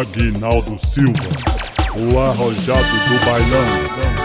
Aguinaldo Silva, o arrojado do bailão.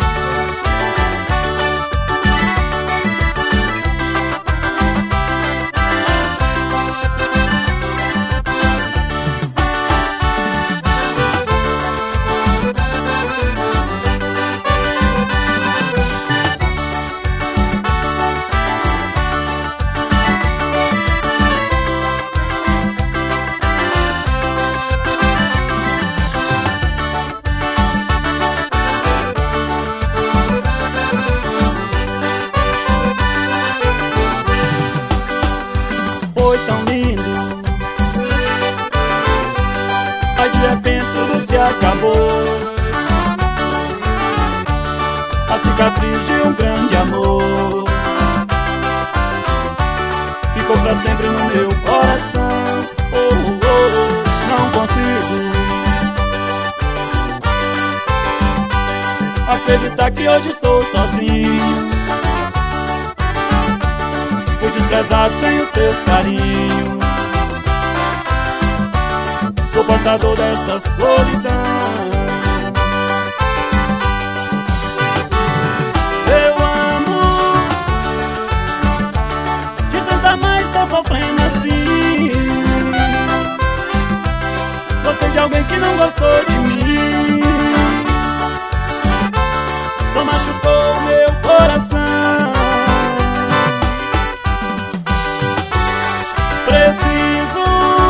Foi tão lindo, mas de repente tudo se acabou. A cicatriz de um grande amor ficou pra sempre no meu coração. Oh, oh, oh, não consigo acreditar que hoje estou sozinho. Fui desprezado sem os teus carinhos. Sou portador dessa solidão. Eu amo, de tanta mais tô sofrendo assim. Gostei de alguém que não gostou de mim. Só machucou o meu coração. Preciso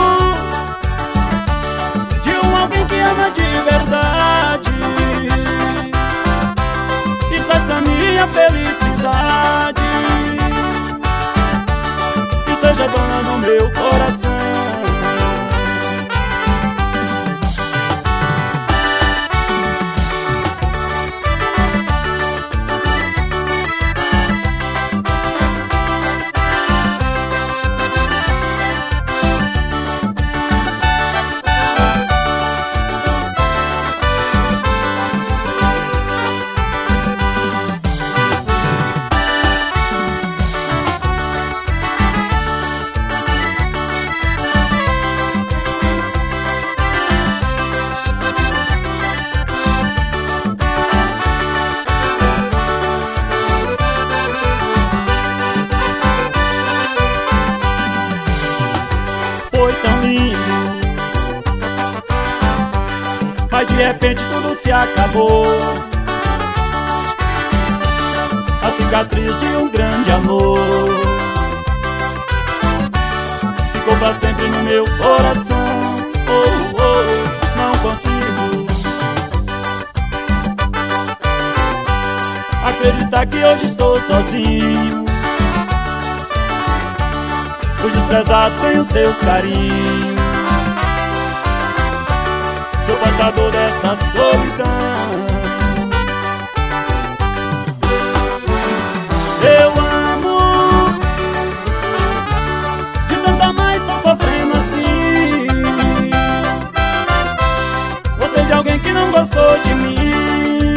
de alguém que ama de verdade e traz a minha felicidade, que seja dona do meu coração. Foi tão lindo, mas de repente tudo se acabou. A cicatriz de um grande amor ficou pra sempre no meu coração. Oh, oh, oh, não consigo acreditar que hoje estou sozinho. Fui desprezado sem os seus carinhos. Sou portador dessa solidão. Eu amo, de tanta mais tô sofrendo assim. Gostei de alguém que não gostou de mim.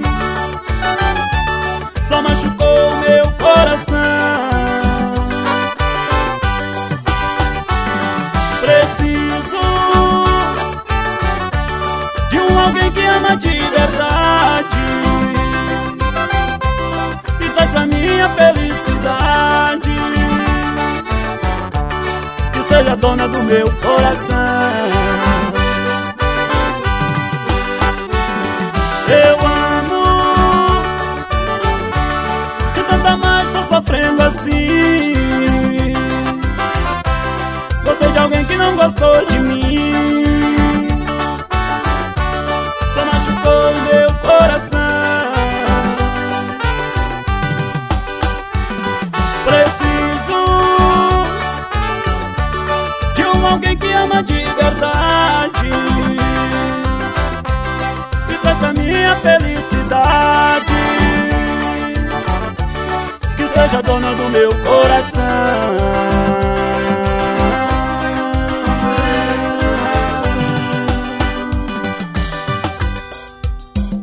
Só machucou o meu coração. Preciso de alguém que ama de verdade e traz a minha felicidade, que seja dona do meu coração. Eu amo, de tanta mais tô sofrendo assim. Gostei de alguém que não gostou de mim. Só machucou o meu coração. Preciso de alguém que ama de verdade e traz a minha felicidade, que seja dona do meu coração.